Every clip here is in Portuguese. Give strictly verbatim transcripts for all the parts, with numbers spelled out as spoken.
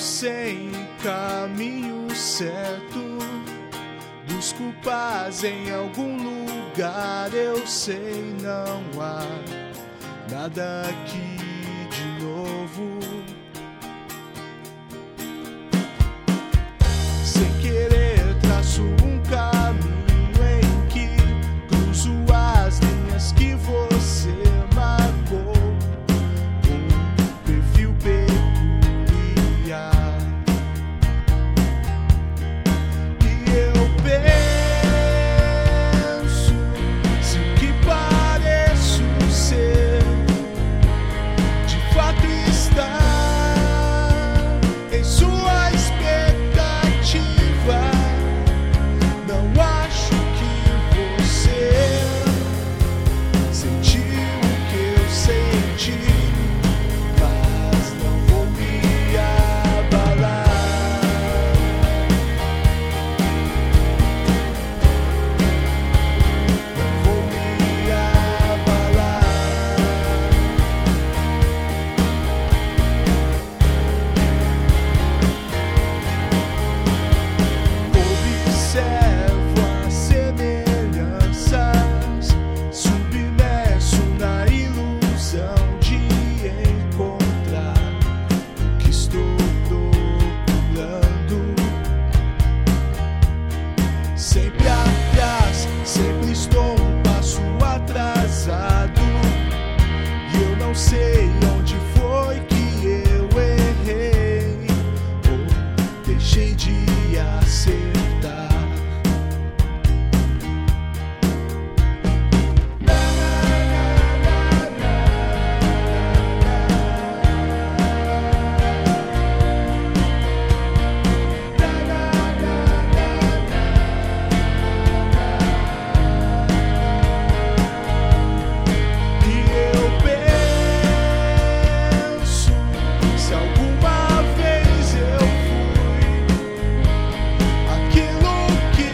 sem caminho certo, busco paz em algum lugar. Eu sei, não há nada aqui de novo. Sem querer traço um caminho em que cruzo as linhas que você marcou, com um perfil peculiar. E eu penso se o que pareço ser de fato está em sua expectativa. Não acho que você sentiu o que eu senti, mas não vou me abalar. Não vou me abalar. Observo as semelhanças, submerso na ilusão de encontrar o que estou procurando. Sempre atrás, sempre estou um passo atrasado, e eu não sei onde foi que eu errei ou deixei de acertar. E eu penso se alguma vez eu fui aquilo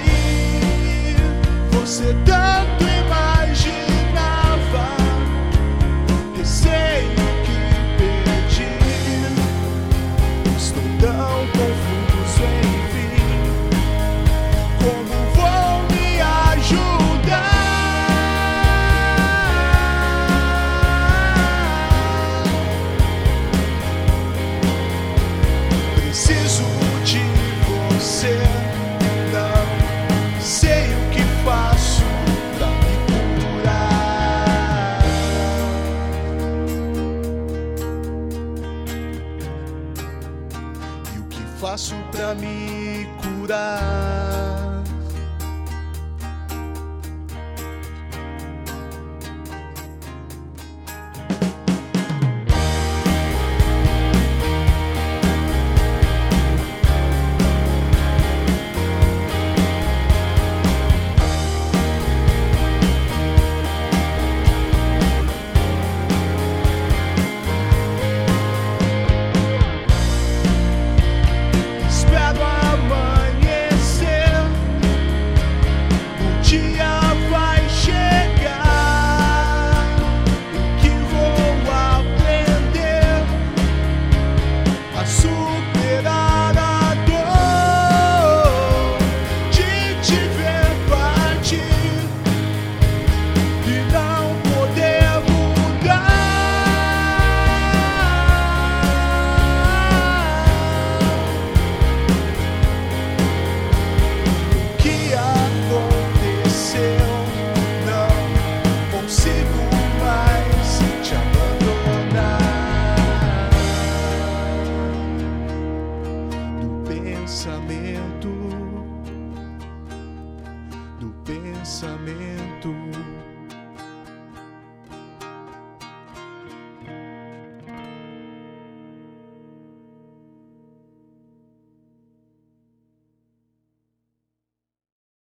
que você tanto imaginava. Receio que perdi, estou tão confuso, enfim. Como vou me ajudar? Preciso de você, não sei o que faço pra me curar. E o que faço pra me curar?